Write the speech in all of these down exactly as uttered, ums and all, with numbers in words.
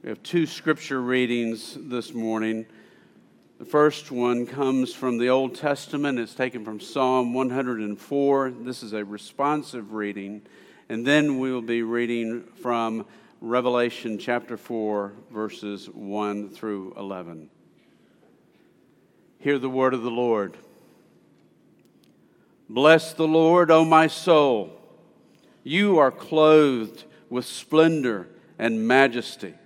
We have two scripture readings this morning. The first one comes from the Old Testament. It's taken from Psalm one hundred four. This is a responsive reading. And then we will be reading from Revelation chapter four, verses one through eleven. Hear the word of the Lord. Bless the Lord, O my soul. You are clothed with splendor and majesty.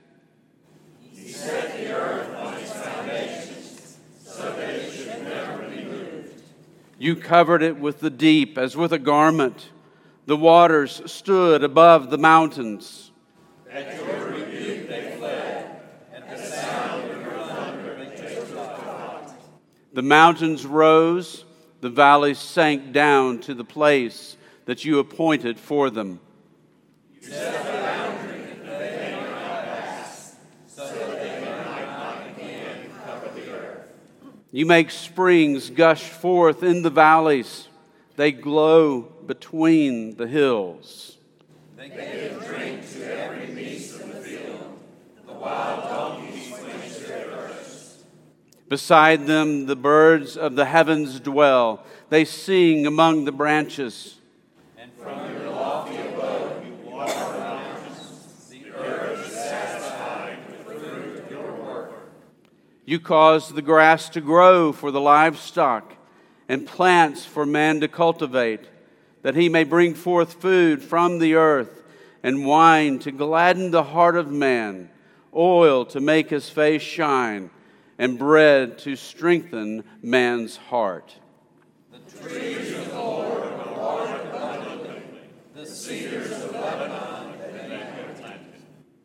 He set the earth on its foundations, so that it should never be moved. You covered it with the deep as with a garment. The waters stood above the mountains. At your rebuke they fled, at the sound of your thunder they took flight. The mountains rose, the valleys sank down to the place that you appointed for them. You set a boundary that they may not pass, so that they might not again cover the earth. You make springs gush forth in the valleys. They glow between the hills. They give drink to every beast of the field. The wild donkeys quench their thirst. Beside them the birds of the heavens dwell. They sing among the branches. And from your lofty abode you water the mountains. The earth is satisfied with the fruit of your work. You cause the grass to grow for the livestock, and plants for man to cultivate, that he may bring forth food from the earth, and wine to gladden the heart of man, oil to make his face shine, and bread to strengthen man's heart. The trees of the Lord are watered abundantly, the cedars of Lebanon that you have planted.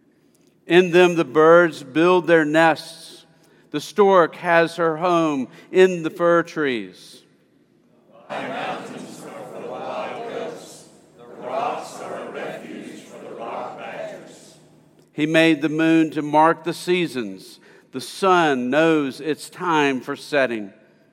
In them the birds build their nests. The stork has her home in the fir trees. High mountains are for the wild goats. The rocks are a refuge for the rock badgers. He made the moon to mark the seasons. The sun knows its time for setting.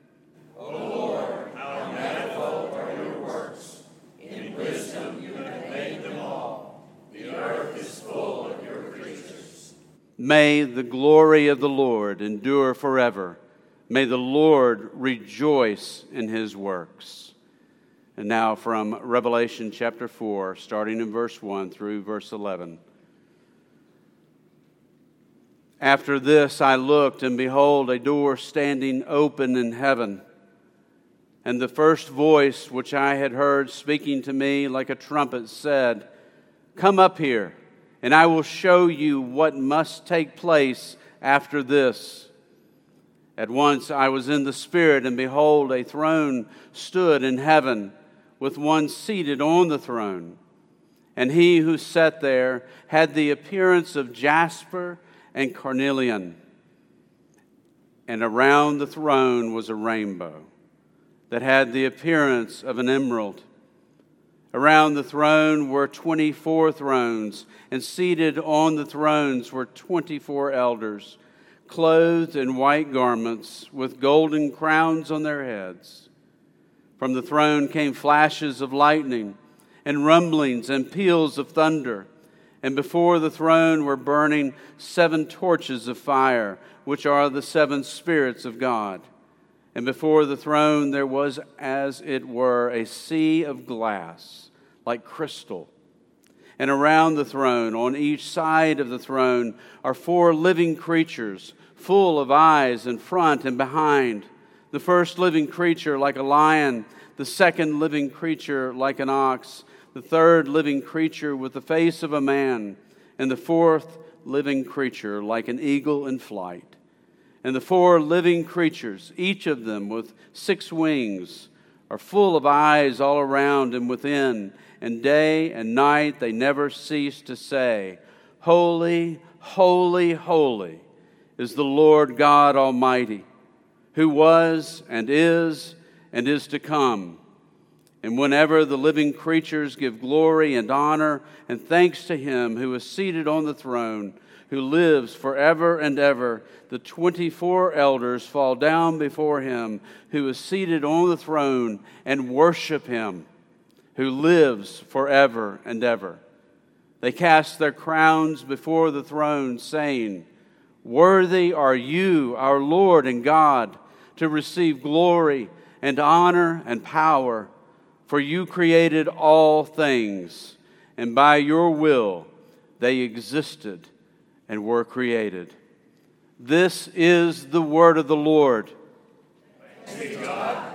O Lord, how manifold are your works. In wisdom you have made them all. The earth is full of your creatures. May the glory of the Lord endure forever. May the Lord rejoice in his works. And now from Revelation chapter four, starting in verse one through verse eleven. After this I looked, and behold, a door standing open in heaven. And the first voice which I had heard speaking to me like a trumpet said, "Come up here, and I will show you what must take place after this." At once I was in the Spirit, and behold, a throne stood in heaven, with one seated on the throne. And he who sat there had the appearance of jasper and carnelian. And around the throne was a rainbow that had the appearance of an emerald. Around the throne were twenty-four thrones, and seated on the thrones were twenty-four elders, clothed in white garments, with golden crowns on their heads. From the throne came flashes of lightning, and rumblings and peals of thunder. And before the throne were burning seven torches of fire, which are the seven spirits of God. And before the throne there was, as it were, a sea of glass, like crystal. And around the throne, on each side of the throne, are four living creatures, full of eyes in front and behind. The first living creature like a lion, the second living creature like an ox, the third living creature with the face of a man, and the fourth living creature like an eagle in flight. And the four living creatures, each of them with six wings, are full of eyes all around and within, and day and night they never cease to say, "Holy, holy, holy is the Lord God Almighty, who was and is and is to come." And whenever the living creatures give glory and honor and thanks to him who is seated on the throne, who lives forever and ever, the twenty-four elders fall down before him who is seated on the throne and worship him, who lives forever and ever. They cast their crowns before the throne, saying, "Worthy are you, our Lord and God, to receive glory and honor and power, for you created all things, and by your will they existed and were created." This is the word of the Lord. Thanks be to God.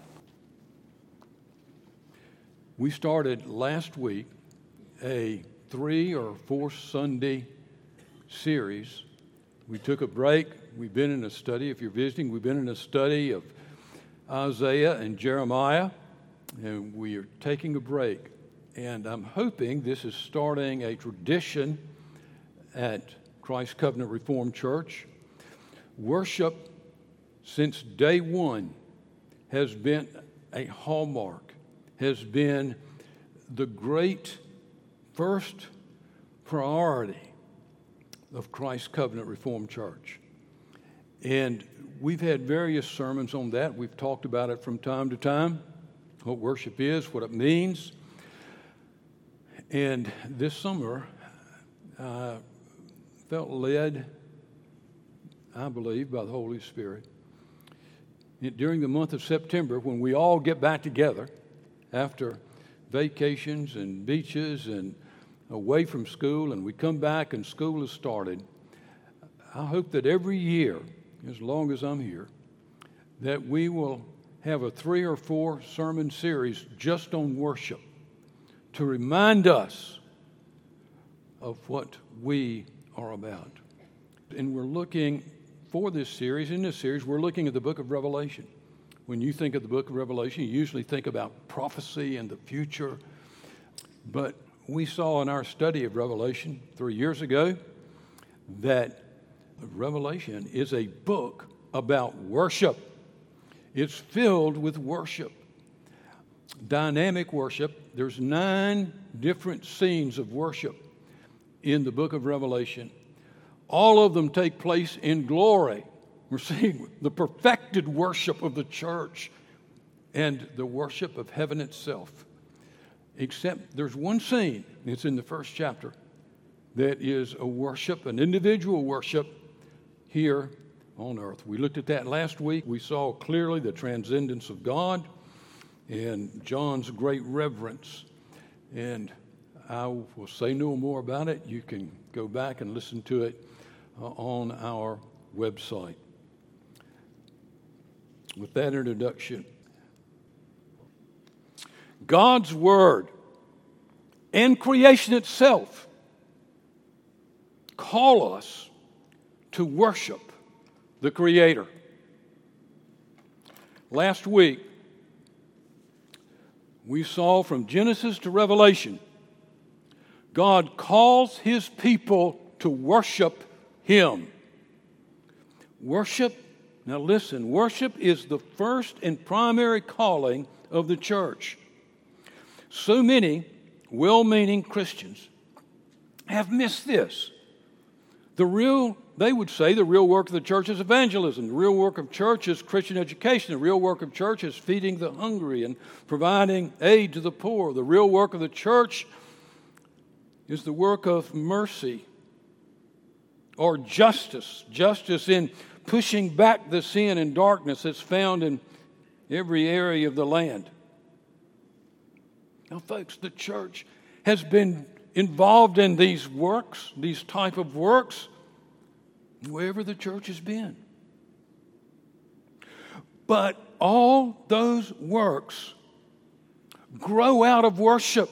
We started last week a three or four Sunday series. We took a break. We've been in a study. If you're visiting, we've been in a study of Isaiah and Jeremiah, and we are taking a break. And I'm hoping this is starting a tradition at Christ Covenant Reformed Church. Worship, since day one, has been a hallmark, has been the great first priority of Christ Covenant Reformed Church. And we've had various sermons on that. We've talked about it from time to time, what worship is, what it means. And this summer, I felt led, I believe, by the Holy Spirit. During the month of September, when we all get back together after vacations and beaches and away from school, and we come back and school has started, I hope that every year, as long as I'm here, that we will have a three or four sermon series just on worship to remind us of what we are about. And we're looking for this series, in this series, we're looking at the book of Revelation. When you think of the book of Revelation, you usually think about prophecy and the future. But we saw in our study of Revelation three years ago that Revelation is a book about worship. It's filled with worship, dynamic worship. There's nine different scenes of worship in the book of Revelation. All of them take place in glory. We're seeing the perfected worship of the church and the worship of heaven itself. Except there's one scene, it's in the first chapter, that is a worship, an individual worship here on earth. We looked at that last week. We saw clearly the transcendence of God and John's great reverence. And I will say no more about it. You can go back and listen to it uh, on our website. With that introduction, God's Word and creation itself call us to worship the Creator. Last week, we saw from Genesis to Revelation, God calls His people to worship Him. Worship, now listen, worship is the first and primary calling of the church. So many well-meaning Christians have missed this. The real, they would say, the real work of the church is evangelism. The real work of church is Christian education. The real work of church is feeding the hungry and providing aid to the poor. The real work of the church is the work of mercy or justice. Justice in pushing back the sin and darkness that's found in every area of the land. Now, folks, the church has been involved in these works, these type of works, wherever the church has been. But all those works grow out of worship.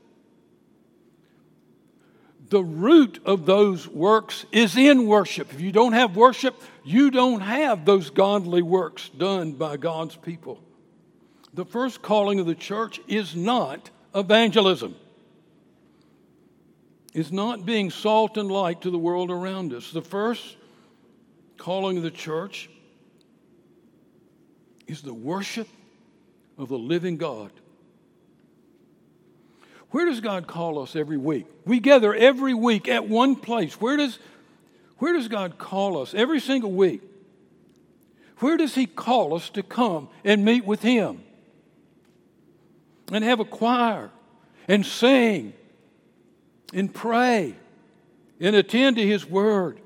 The root of those works is in worship. If you don't have worship, you don't have those godly works done by God's people. The first calling of the church is not evangelism. It's not being salt and light to the world around us. The first calling of the church is the worship of the living God. Where does God call us every week? We gather every week at one place. Where does, where does God call us every single week? Where does He call us to come and meet with Him? And have a choir and sing and pray and attend to His Word.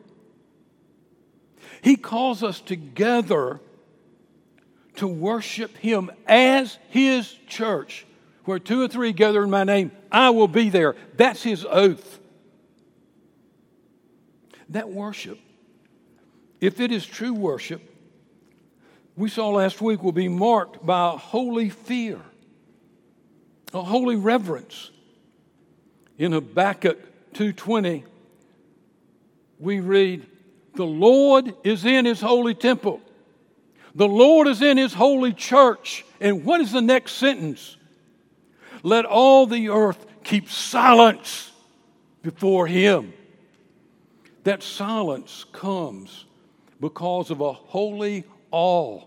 He calls us together to worship Him as His church. Where two or three gather in my name, I will be there. That's His oath. That worship, if it is true worship, we saw last week, will be marked by a holy fear, a holy reverence. In Habakkuk two twenty, we read, "The Lord is in His holy temple. The Lord is in His holy church." And what is the next sentence? "Let all the earth keep silence before Him." That silence comes because of a holy awe.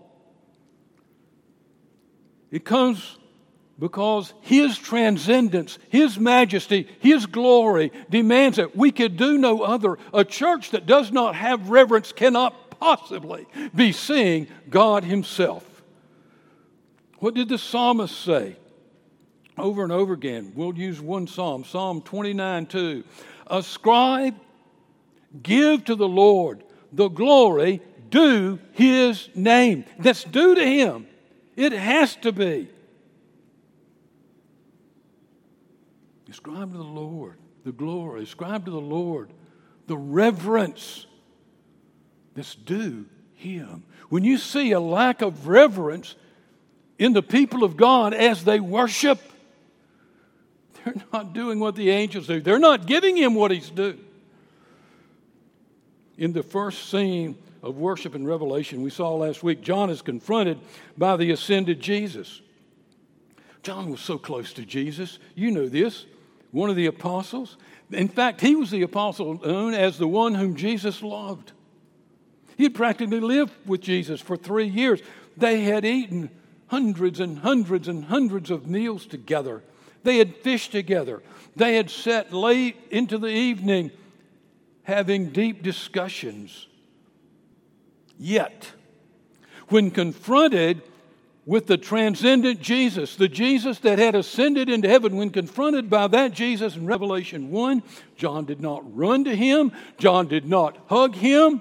It comes because His transcendence, His majesty, His glory demands it. We could do no other. A church that does not have reverence cannot possibly be seeing God Himself. What did the psalmist say? Over and over again. We'll use one psalm, Psalm twenty-nine two. "Ascribe, give to the Lord the glory due His name." That's due to Him. It has to be. Ascribe to the Lord the glory. Ascribe to the Lord the reverence that's due Him. When you see a lack of reverence in the people of God as they worship, they're not doing what the angels do. They're not giving Him what He's due. In the first scene of worship in Revelation we saw last week, John is confronted by the ascended Jesus. John was so close to Jesus. You know this. One of the apostles. In fact, he was the apostle known as the one whom Jesus loved. He had practically lived with Jesus for three years. They had eaten hundreds and hundreds and hundreds of meals together. They had fished together. They had sat late into the evening having deep discussions. Yet, when confronted with the transcendent Jesus, the Jesus that had ascended into heaven, when confronted by that Jesus in Revelation one, John did not run to Him. John did not hug Him.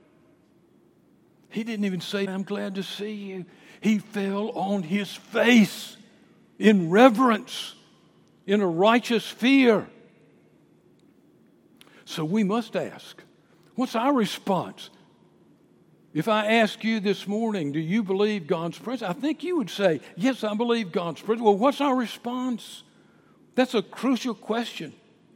He didn't even say, "I'm glad to see you." He fell on his face in reverence, in a righteous fear. So we must ask, what's our response? If I ask you this morning, do you believe God's presence? I think you would say, yes, I believe God's presence. Well, what's our response? That's a crucial question.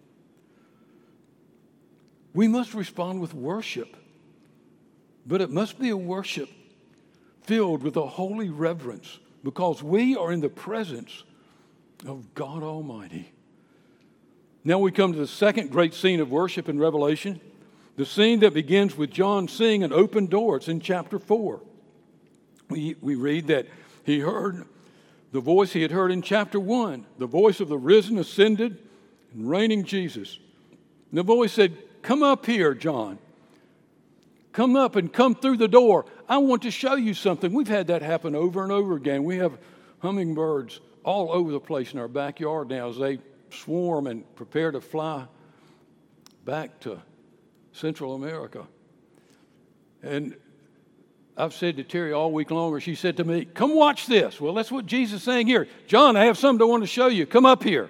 We must respond with worship, but it must be a worship filled with a holy reverence because we are in the presence of God Almighty. Now we come to the second great scene of worship in Revelation. The scene that begins with John seeing an open door. It's in chapter four. We, we read that he heard the voice he had heard in chapter one, the voice of the risen, ascended, and reigning Jesus. And the voice said, "Come up here, John. Come up and come through the door. I want to show you something." We've had that happen over and over again. We have hummingbirds all over the place in our backyard now as they swarm and prepare to fly back to Central America. And I've said to Terry all week long, or she said to me, "Come watch this." Well, that's what Jesus is saying here. "John, I have something I want to show you. Come up here."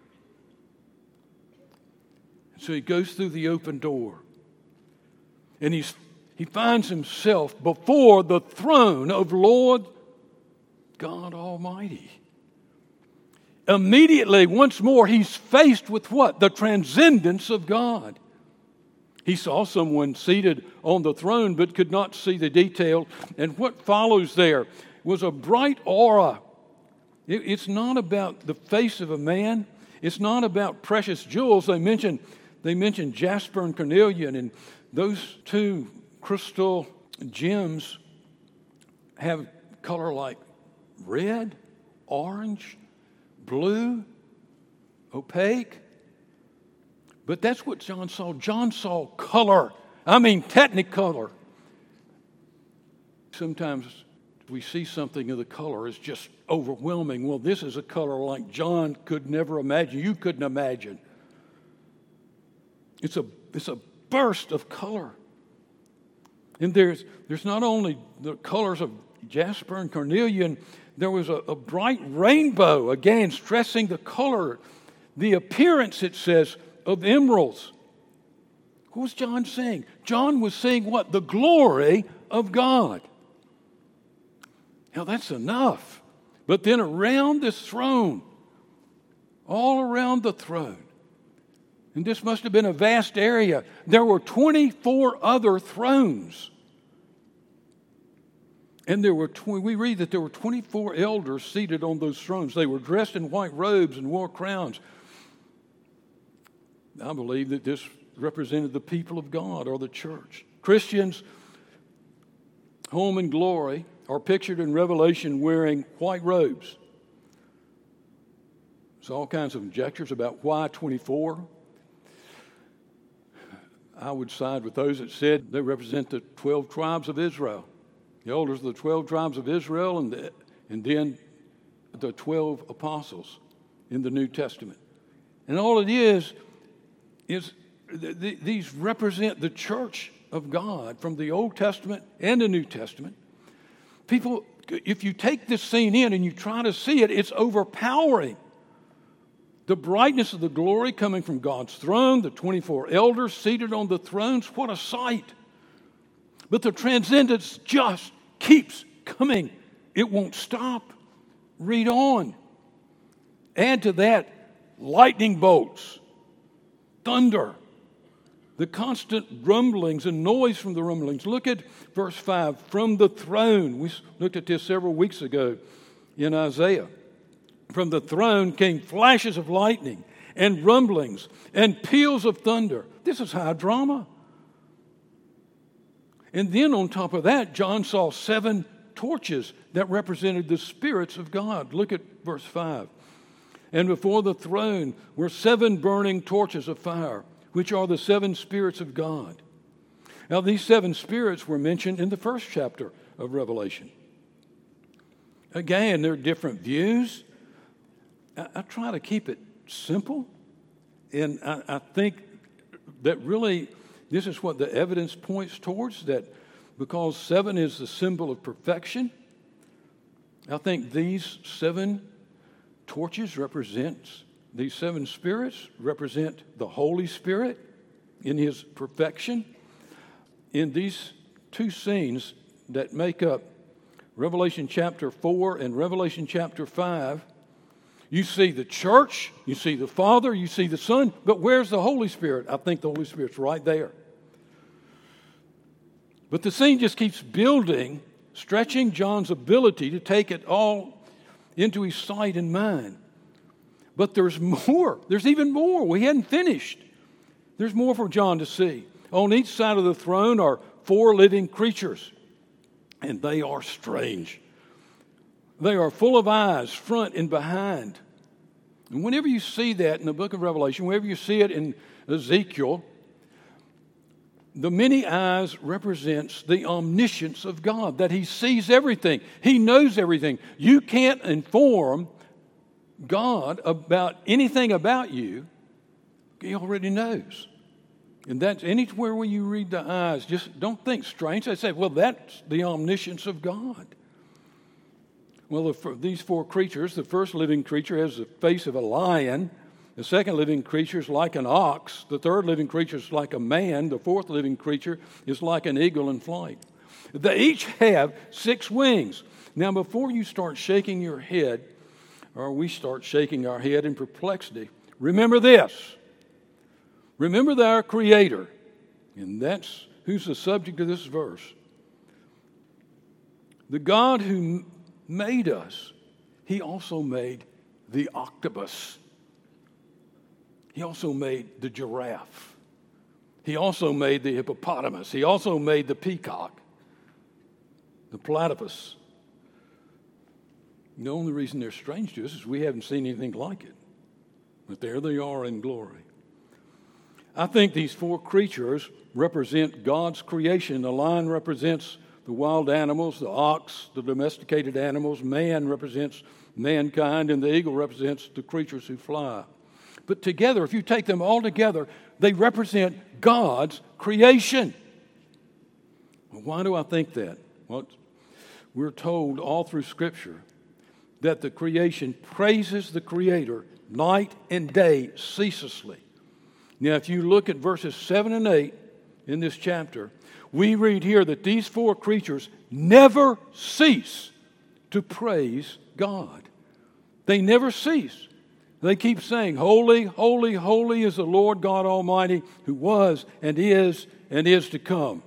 So he goes through the open door. And he's, he finds himself before the throne of Lord God Almighty. Immediately, once more, he's faced with what? The transcendence of God. He saw someone seated on the throne but could not see the detail. And what follows there was a bright aura. It, it's not about the face of a man. It's not about precious jewels. They mention, they mention jasper and carnelian, and those two crystal gems have color like red, orange, blue, opaque. But that's what John saw. John saw color. I mean technicolor. Sometimes we see something of the color is just overwhelming. Well, this is a color like John could never imagine. You couldn't imagine. It's a, it's a burst of color. And there's, there's not only the colors of jasper and carnelian, there was a, a bright rainbow, again, stressing the color, the appearance, it says, of emeralds. What was John saying? John was saying what? The glory of God. Now that's enough. But then around this throne, all around the throne, and this must have been a vast area, there were twenty-four other thrones. And there were, tw- we read that there were twenty-four elders seated on those thrones. They were dressed in white robes and wore crowns. I believe that this represented the people of God or the church. Christians, home and glory, are pictured in Revelation wearing white robes. There's all kinds of conjectures about why twenty-four. I would side with those that said they represent the twelve tribes of Israel. The elders of the twelve tribes of Israel, and, the, and then the twelve apostles in the New Testament. And all it is, is th- th- these represent the church of God from the Old Testament and the New Testament. People, if you take this scene in and you try to see it, it's overpowering. The brightness of the glory coming from God's throne, the twenty-four elders seated on the thrones, what a sight. But the transcendence just keeps coming. It won't stop. Read on. Add to that lightning bolts, thunder, the constant rumblings and noise from the rumblings. Look at verse five, from the throne. We looked at this several weeks ago in Isaiah. From the throne came flashes of lightning and rumblings and peals of thunder. This is high drama. And then on top of that, John saw seven torches that represented the spirits of God. Look at verse five. And before the throne were seven burning torches of fire, which are the seven spirits of God. Now, these seven spirits were mentioned in the first chapter of Revelation. Again, there are different views. I, I try to keep it simple, and I, I think that really this is what the evidence points towards, that because seven is the symbol of perfection, I think these seven torches represent, these seven spirits represent the Holy Spirit in His perfection. In these two scenes that make up Revelation chapter four and Revelation chapter five, you see the church, you see the Father, you see the Son, but where's the Holy Spirit? I think the Holy Spirit's right there. But the scene just keeps building, stretching John's ability to take it all into his sight and mind. But there's more. There's even more. We hadn't finished. There's more for John to see. On each side of the throne are four living creatures, and they are strange. They are full of eyes, front and behind. And whenever you see that in the book of Revelation, whenever you see it in Ezekiel, the many eyes represents the omniscience of God, that He sees everything. He knows everything. You can't inform God about anything about you. He already knows. And that's anywhere where you read the eyes, just don't think strange. They say, well, that's the omniscience of God. Well, the, these four creatures, the first living creature has the face of a lion. The second living creature is like an ox. The third living creature is like a man. The fourth living creature is like an eagle in flight. They each have six wings. Now, before you start shaking your head, or we start shaking our head in perplexity, remember this. Remember that our Creator, and that's who's the subject of this verse. The God who made us, He also made the octopus. He also made the giraffe. He also made the hippopotamus. He also made the peacock, the platypus. The only reason they're strange to us is we haven't seen anything like it. But there they are in glory. I think these four creatures represent God's creation. The lion represents the wild animals, the ox, the domesticated animals. Man represents mankind, and the eagle represents the creatures who fly. But together, if you take them all together, They represent God's creation. Well, why do I think that? Well, we're told all through Scripture that the creation praises the Creator night and day ceaselessly. Now, if you look at verses seven and eight in this chapter, we read here that these four creatures never cease to praise God. They never cease. They keep saying, "Holy, holy, holy is the Lord God Almighty, who was and is and is to come."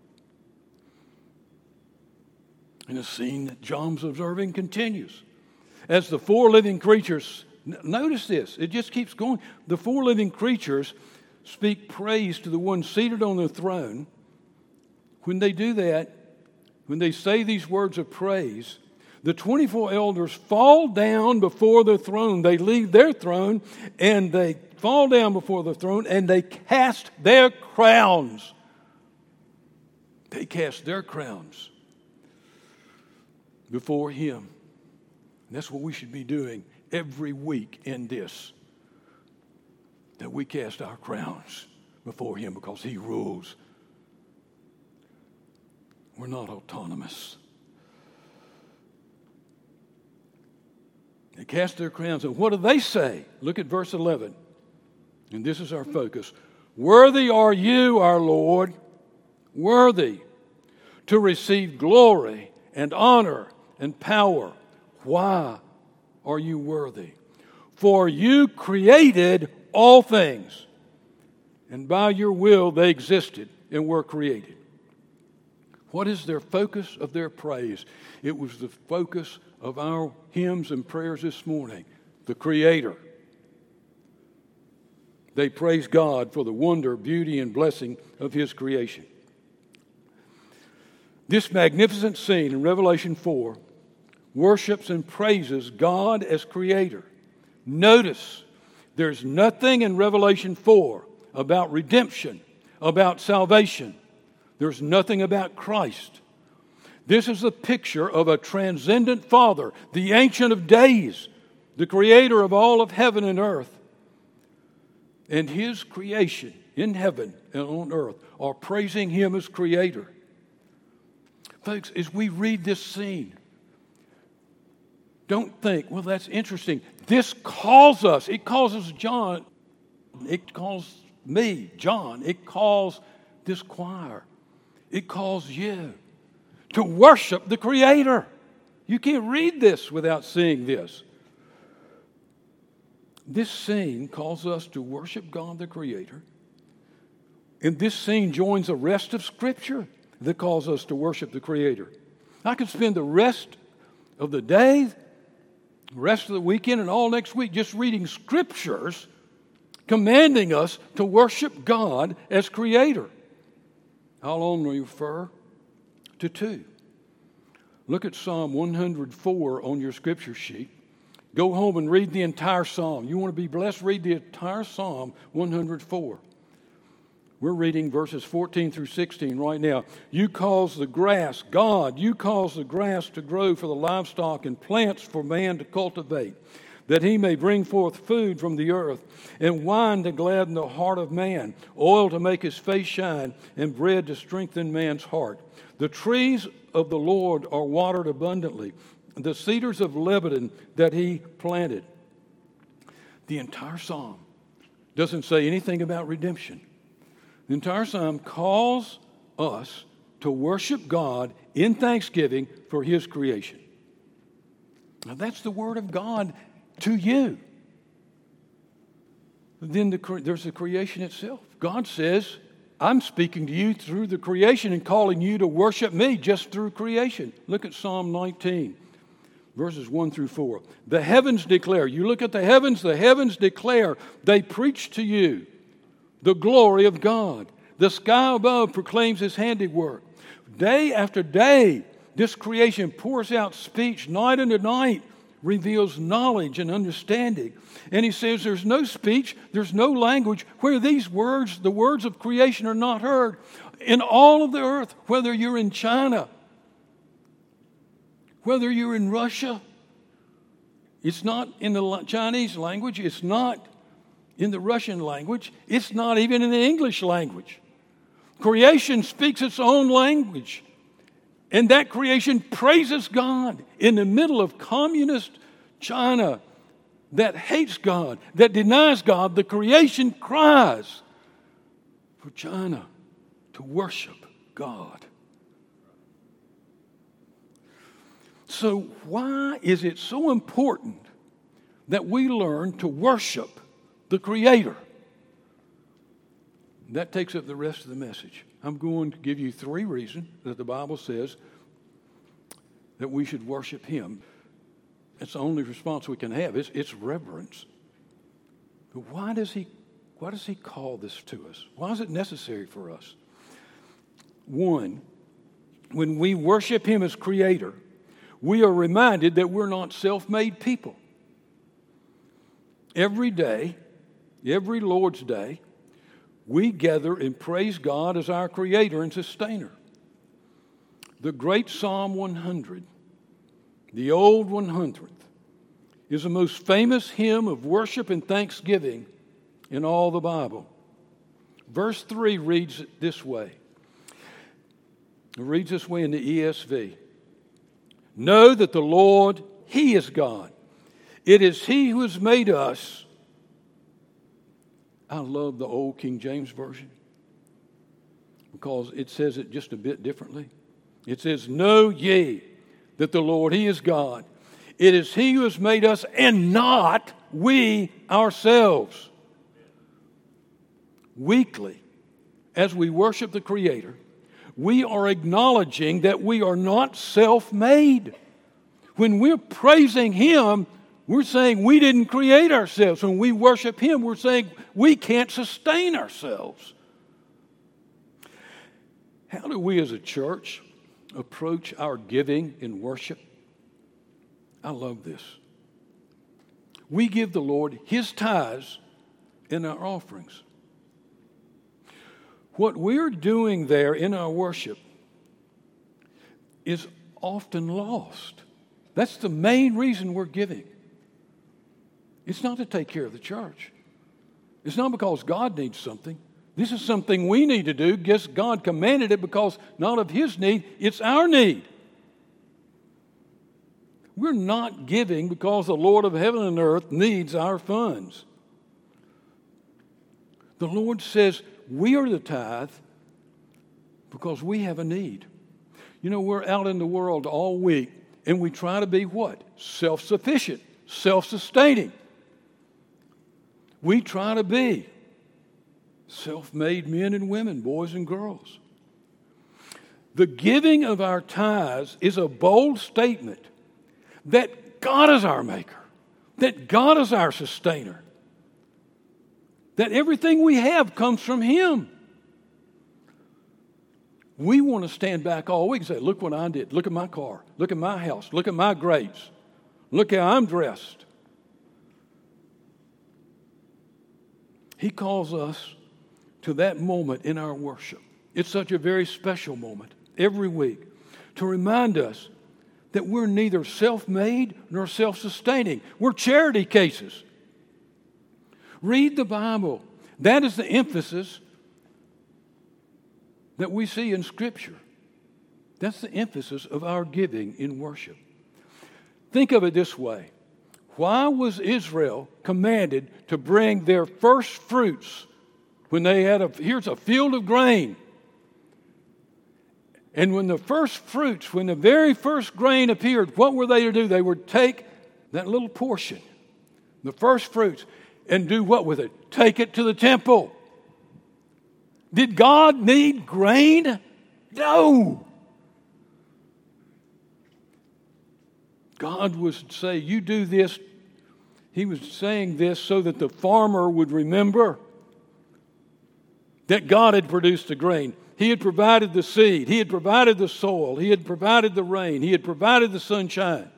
And the scene that John's observing continues. As the four living creatures, n- notice this, it just keeps going. The four living creatures speak praise to the one seated on the throne. When they do that, when they say these words of praise, the twenty-four elders fall down before the throne. They leave their throne and they fall down before the throne and they cast their crowns. They cast their crowns before Him. And that's what we should be doing every week in this. That we cast our crowns before Him because He rules. We're not autonomous. They cast their crowns, and what do they say? Look at verse eleven. And this is our focus. Worthy are you, our Lord, worthy to receive glory and honor and power. Why are you worthy? For you created all things, and by your will they existed and were created. What is their focus of their praise? It was the focus of our hymns and prayers this morning, the Creator. They praise God for the wonder, beauty, and blessing of His creation. This magnificent scene in Revelation four worships and praises God as Creator. Notice, there's nothing in Revelation four about redemption, about salvation. There's nothing about Christ. This is a picture of a transcendent Father, the Ancient of Days, the Creator of all of heaven and earth. And His creation in heaven and on earth are praising Him as Creator. Folks, as we read this scene, don't think, well, that's interesting. This calls us, it calls us John, it calls me, John, it calls this choir, it calls you to worship the Creator. You can't read this without seeing this. This scene calls us to worship God the Creator. And this scene joins the rest of Scripture that calls us to worship the Creator. I could spend the rest of the day, the rest of the weekend, and all next week just reading Scriptures commanding us to worship God as Creator. I'll only refer to two. Look at Psalm one hundred four on your Scripture sheet. Go home and read the entire Psalm. You want to be blessed? Read the entire Psalm one hundred four. We're reading verses fourteen through sixteen right now. You cause the grass, God, you cause the grass to grow for the livestock and plants for man to cultivate, that he may bring forth food from the earth, and wine to gladden the heart of man, oil to make his face shine, and bread to strengthen man's heart. The trees of the Lord are watered abundantly, the cedars of Lebanon that he planted. The entire psalm doesn't say anything about redemption. The entire psalm calls us to worship God in thanksgiving for His creation. Now that's the Word of God to you. Then the, there's the creation itself. God says, I'm speaking to you through the creation and calling you to worship me just through creation. Look at Psalm nineteen, verses one through four. The heavens declare. You look at the heavens, the heavens declare. They preach to you the glory of God. The sky above proclaims His handiwork. Day after day, this creation pours out speech. Night unto night reveals knowledge and understanding. And he says there's no speech, there's no language where these words, the words of creation, are not heard. In all of the earth, whether you're in China, whether you're in Russia, it's not in the Chinese language, it's not in the Russian language. It's not even in the English language. Creation speaks its own language. And that creation praises God in the middle of communist China that hates God, that denies God. The creation cries for China to worship God. So why is it so important that we learn to worship the Creator? That takes up the rest of the message. I'm going to give you three reasons that the Bible says that we should worship Him. It's the only response we can have. It's, it's reverence. But why does he, why does he call this to us? Why is it necessary for us? One, when we worship Him as Creator, we are reminded that we're not self-made people. Every day, every Lord's Day, we gather and praise God as our Creator and Sustainer. The great Psalm one hundred, the old one hundredth, is the most famous hymn of worship and thanksgiving in all the Bible. Verse three reads it this way. It reads this way in the E S V. Know that the Lord, He is God. It is He who has made us. I love the old King James Version because it says it just a bit differently. It says, know ye that the Lord, He is God. It is He who has made us and not we ourselves. Weekly, as we worship the Creator, we are acknowledging that we are not self-made. When we're praising Him, we're saying we didn't create ourselves. When we worship Him, we're saying we can't sustain ourselves. How do we as a church approach our giving in worship? I love this. We give the Lord His tithes in our offerings. What we're doing there in our worship is often lost. That's the main reason we're giving. It's not to take care of the church. It's not because God needs something. This is something we need to do. Guess God commanded it because not of His need, it's our need. We're not giving because the Lord of heaven and earth needs our funds. The Lord says we are the tithe because we have a need. You know, we're out in the world all week and we try to be what? Self-sufficient, self-sustaining. We try to be self-made men and women, boys and girls. The giving of our tithes is a bold statement that God is our maker, that God is our sustainer, that everything we have comes from Him. We want to stand back all week and say, look what I did. Look at my car. Look at my house. Look at my grades. Look how I'm dressed. He calls us to that moment in our worship. It's such a very special moment every week to remind us that we're neither self-made nor self-sustaining. We're charity cases. Read the Bible. That is the emphasis that we see in Scripture. That's the emphasis of our giving in worship. Think of it this way. Why was Israel commanded to bring their first fruits when they had a, here's a field of grain. And when the first fruits, when the very first grain appeared, what were they to do? They would take that little portion, the first fruits, and do what with it? Take it to the temple. Did God need grain? No. God was say, you do this. He was saying this so that the farmer would remember that God had produced the grain. He had provided the seed. He had provided the soil. He had provided the rain. He had provided the sunshine.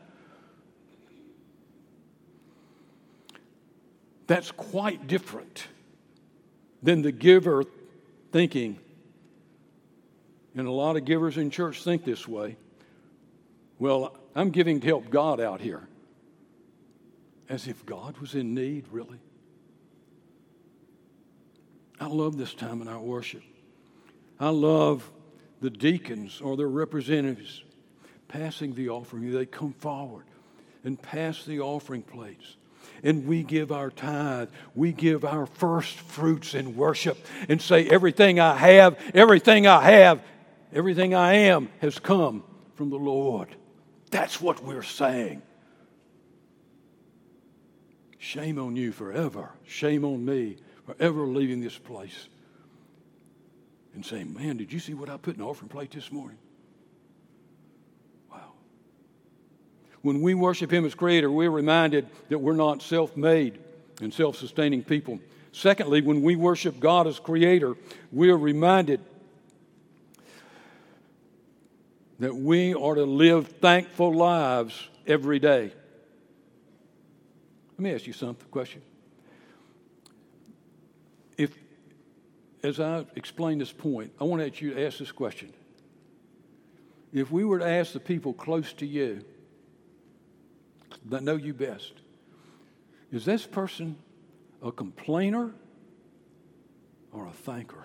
That's quite different than the giver thinking. And a lot of givers in church think this way. Well, I'm giving to help God out here. As if God was in need, really. I love this time in our worship. I love the deacons or their representatives passing the offering. They come forward and pass the offering plates. And we give our tithe. We give our first fruits in worship and say, everything I have, everything I have, everything I am has come from the Lord. That's what we're saying. Shame on you forever. Shame on me for ever leaving this place and saying, man, did you see what I put in the offering plate this morning? Wow. When we worship Him as Creator, we're reminded that we're not self-made and self-sustaining people. Secondly, when we worship God as Creator, we are reminded that we are to live thankful lives every day. Let me ask you something, a question. If, as I explain this point, I want to ask you to ask this question. If we were to ask the people close to you that know you best, is this person a complainer or a thanker?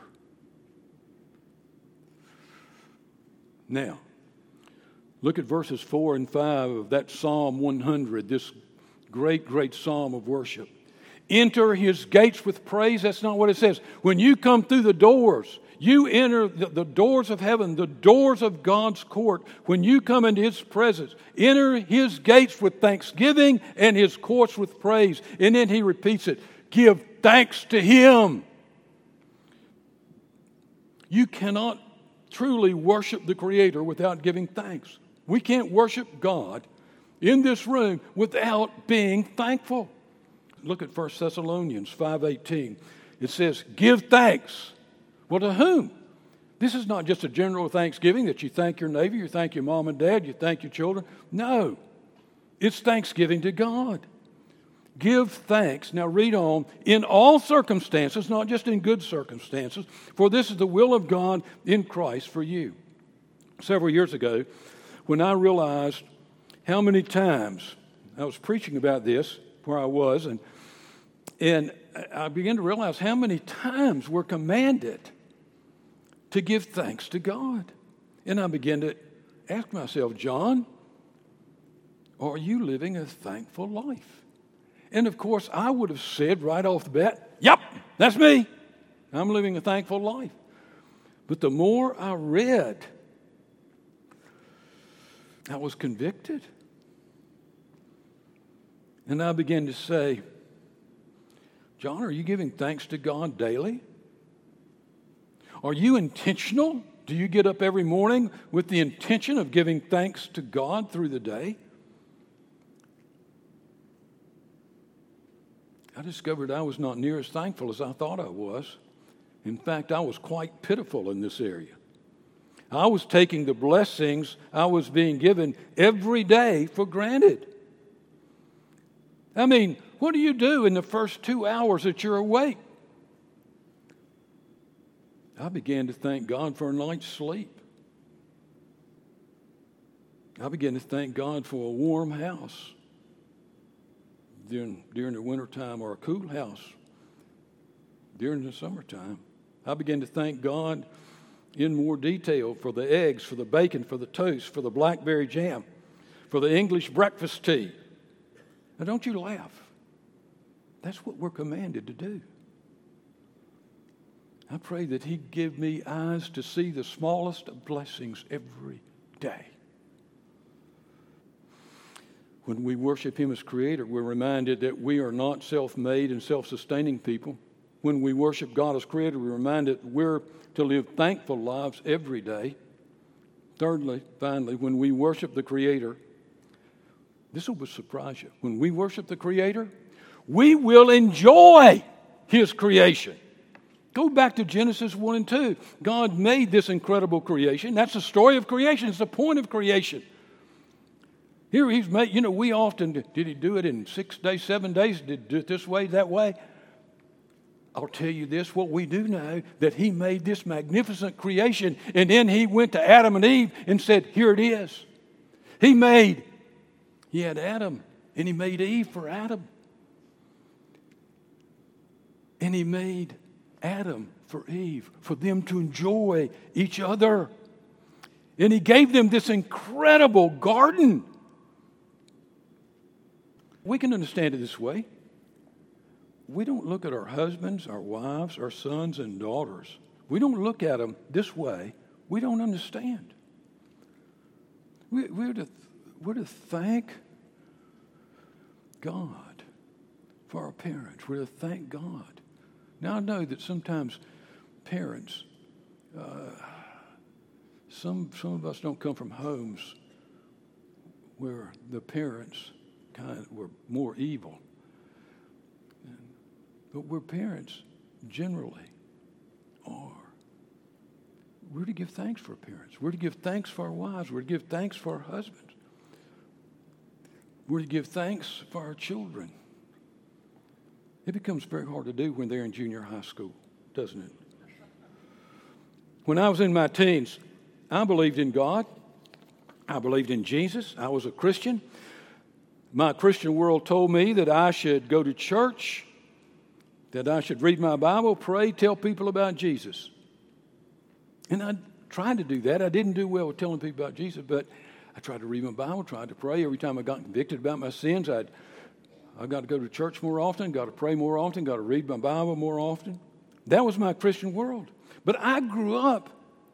Now, look at verses four and five of that Psalm one hundred, this great, great psalm of worship. Enter His gates with praise. That's not what it says. When you come through the doors, you enter the, the doors of heaven, the doors of God's court. When you come into His presence, enter His gates with thanksgiving and His courts with praise. And then He repeats it. Give thanks to Him. You cannot truly worship the Creator without giving thanks. We can't worship God in this room without being thankful. Look at First Thessalonians five eighteen. It says, give thanks. Well, to whom? This is not just a general thanksgiving that you thank your neighbor, you thank your mom and dad, you thank your children. No, it's thanksgiving to God. Give thanks. Now read on. In all circumstances, not just in good circumstances, for this is the will of God in Christ for you. Several years ago, when I realized how many times I was preaching about this where I was, and and I began to realize how many times we're commanded to give thanks to God. And I began to ask myself, John, are you living a thankful life? And of course, I would have said right off the bat, yep, that's me. I'm living a thankful life. But the more I read, I was convicted. And I began to say, John, are you giving thanks to God daily? Are you intentional? Do you get up every morning with the intention of giving thanks to God through the day? I discovered I was not near as thankful as I thought I was. In fact, I was quite pitiful in this area. I was taking the blessings I was being given every day for granted. I mean, what do you do in the first two hours that you're awake? I began to thank God for a night's sleep. I began to thank God for a warm house during, during the wintertime, or a cool house during the summertime. I began to thank God in more detail for the eggs, for the bacon, for the toast, for the blackberry jam, for the English breakfast tea. Now, don't you laugh. That's what we're commanded to do. I pray that He'd give me eyes to see the smallest of blessings every day. When we worship Him as Creator, we're reminded that we are not self-made and self-sustaining people. When we worship God as Creator, we're reminded that we're to live thankful lives every day. Thirdly, finally, when we worship the Creator, this will surprise you. When we worship the Creator, we will enjoy His creation. Go back to Genesis one and two. God made this incredible creation. That's the story of creation. It's the point of creation. Here He's made, you know, we often, did He do it in six days, seven days? Did He do it this way, that way? I'll tell you this, what we do know, that He made this magnificent creation, and then He went to Adam and Eve and said, here it is. He made He had Adam, and He made Eve for Adam. And He made Adam for Eve, for them to enjoy each other. And he gave them this incredible garden. We can understand it this way. We don't look at our husbands, our wives, our sons and daughters. We don't look at them this way. We don't understand. We, we're, to, we're to thank God for our parents. We're to thank God. Now, I know that sometimes parents, uh, some, some of us don't come from homes where the parents kind of were more evil. But we're parents generally are. We're to give thanks for parents. We're to give thanks for our wives. We're to give thanks for our husbands. We're to give thanks for our children. It becomes very hard to do when they're in junior high school, doesn't it? When I was in my teens, I believed in God. I believed in Jesus. I was a Christian. My Christian world told me that I should go to church, that I should read my Bible, pray, tell people about Jesus. And I tried to do that. I didn't do well with telling people about Jesus, but I tried to read my Bible, tried to pray. Every time I got convicted about my sins, I'd I got to go to church more often, got to pray more often, got to read my Bible more often. That was my Christian world. But I grew up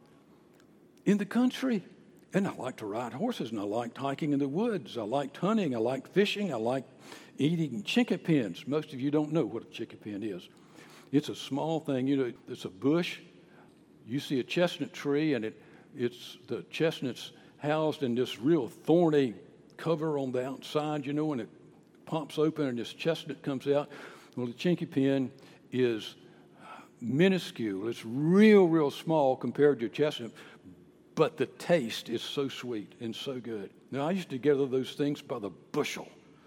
in the country, and I liked to ride horses, and I liked hiking in the woods. I liked hunting. I liked fishing. I liked eating chickpeas. Most of you don't know what a chickpea is. It's a small thing. You know, it's a bush. You see a chestnut tree, and it it's the chestnut's housed in this real thorny cover on the outside, you know, and it pops open and this chestnut comes out. Well, the chinkapin is minuscule. It's real, real small compared to chestnut, but the taste is so sweet and so good. Now, I used to gather those things by the bushel.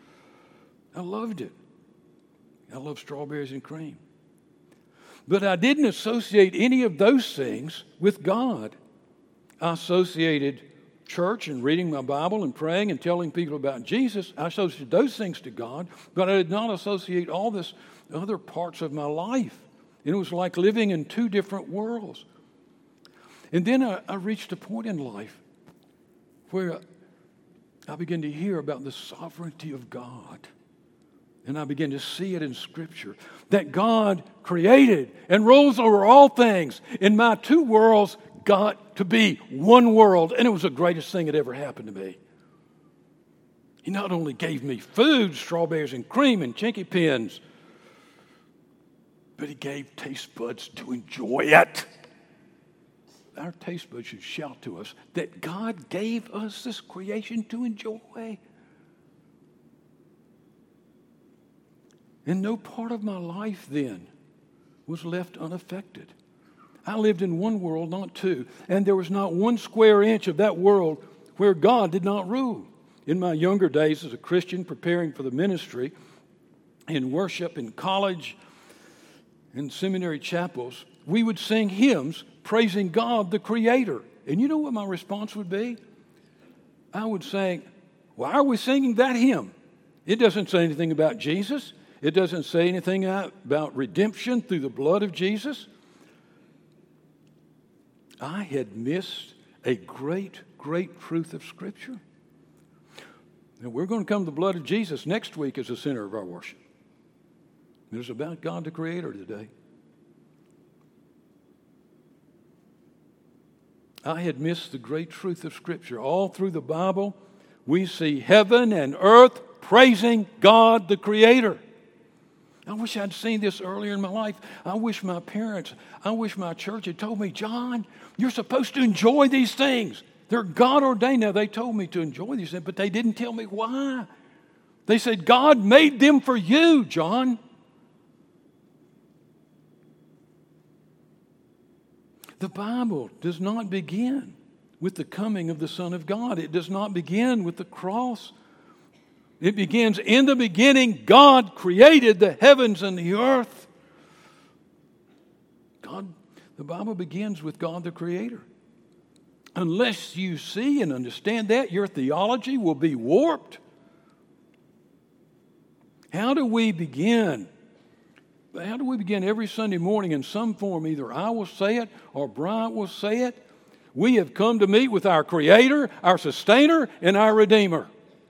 I loved it. I love strawberries and cream. But I didn't associate any of those things with God. I associated church and reading my Bible and praying and telling people about Jesus. I associated those things to God, but I did not associate all this other parts of my life. And it was like living in two different worlds. And then I, I reached a point in life where I began to hear about the sovereignty of God. And I began to see it in Scripture, that God created and rules over all things. And my two worlds got to be one world, and it was the greatest thing that ever happened to me. He not only gave me food, strawberries and cream and chinkapins, but he gave taste buds to enjoy it. Our taste buds should shout to us that God gave us this creation to enjoy. And no part of my life then was left unaffected. I lived in one world, not two, and there was not one square inch of that world where God did not rule. In my younger days as a Christian, preparing for the ministry, in worship, in college, in seminary chapels, we would sing hymns praising God, the Creator. And you know what my response would be? I would say, why are we singing that hymn? It doesn't say anything about Jesus. It doesn't say anything about redemption through the blood of Jesus. I had missed a great, great truth of Scripture. And we're going to come to the blood of Jesus next week as the center of our worship. It is about God the Creator today. I had missed the great truth of Scripture. All through the Bible, we see heaven and earth praising God the Creator. I wish I'd seen this earlier in my life. I wish my parents, I wish my church had told me, John, you're supposed to enjoy these things. They're God ordained. Now, they told me to enjoy these things, but they didn't tell me why. They said, God made them for you, John. The Bible does not begin with the coming of the Son of God. It does not begin with the cross. It begins, in the beginning, God created the heavens and the earth. God, the Bible begins with God the Creator. Unless you see and understand that, your theology will be warped. How do we begin how do we begin every Sunday morning in some form? Either I will say it or Bryant will say it. We have come to meet with our Creator, our Sustainer, and our Redeemer.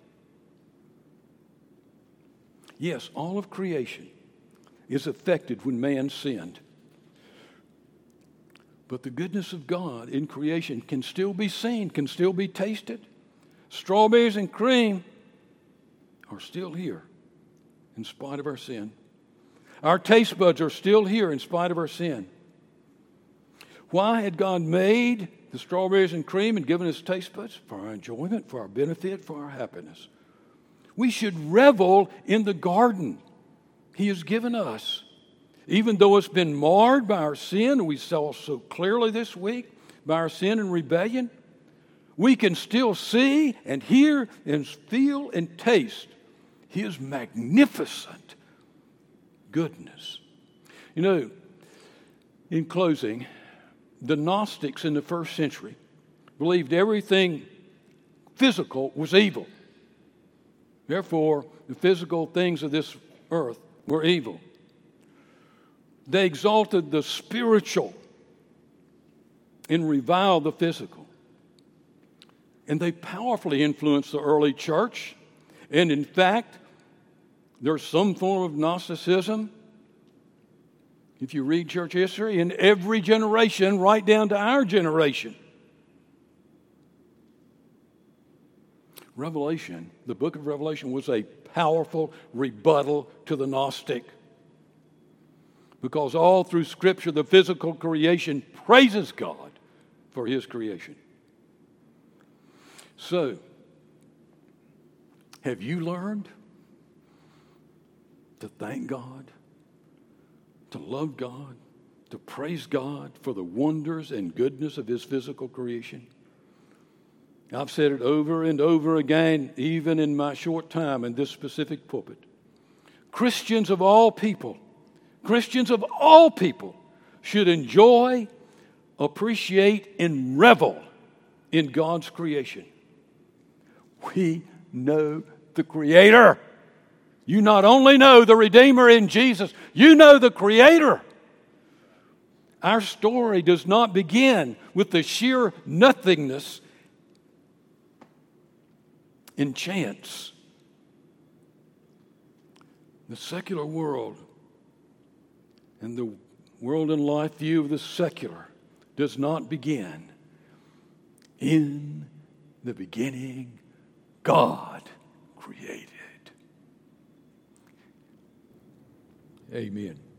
Yes, all of creation is affected when man sinned. But the goodness of God in creation can still be seen, can still be tasted. Strawberries and cream are still here in spite of our sin. Our taste buds are still here in spite of our sin. Why had God made the strawberries and cream and given us taste buds? For our enjoyment, for our benefit, for our happiness. We should revel in the garden He has given us. Even though it's been marred by our sin, and we saw so clearly this week, by our sin and rebellion, we can still see and hear and feel and taste His magnificent goodness. You know, in closing, the Gnostics in the first century believed everything physical was evil. Therefore, the physical things of this earth were evil. They exalted the spiritual and reviled the physical. And they powerfully influenced the early church. And in fact, there's some form of Gnosticism, if you read church history, in every generation, right down to our generation. Revelation, the book of Revelation, was a powerful rebuttal to the Gnostic. Because all through Scripture, the physical creation praises God for His creation. So, have you learned to thank God, to love God, to praise God for the wonders and goodness of His physical creation? I've said it over and over again, even in my short time in this specific pulpit. Christians of all people, Christians of all people should enjoy, appreciate, and revel in God's creation. We know the Creator. You not only know the Redeemer in Jesus, you know the Creator. Our story does not begin with the sheer nothingness in chance. The secular world and the world and life view of the secular does not begin. In the beginning, God created. Amen.